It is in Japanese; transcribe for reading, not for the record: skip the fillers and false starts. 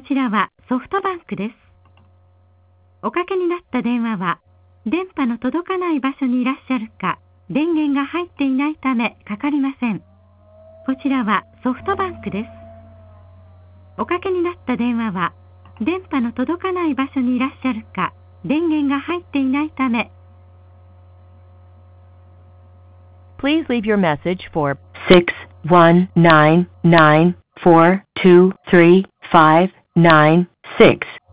ちらはソフトバンクです。おかけになった電話は、電波の届かない場所にいらっしゃるか、電源が入っていないためかかりません。こちらはソフトバンクです。おかけになった電話は、電波の届かない場所にいらっしゃるか、電源が入っていないため。 Please leave your message for 61994235996.